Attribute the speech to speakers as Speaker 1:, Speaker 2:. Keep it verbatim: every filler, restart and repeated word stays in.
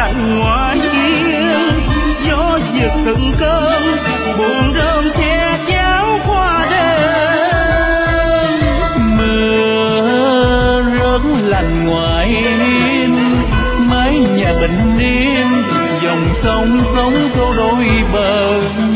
Speaker 1: lạnh ngoài hiên, gió giật từng cơn buồn rơm che cháo qua đêm. Mưa rớt lạnh ngoài hiên, mái nhà bình yên, dòng sông sống số đôi bờ.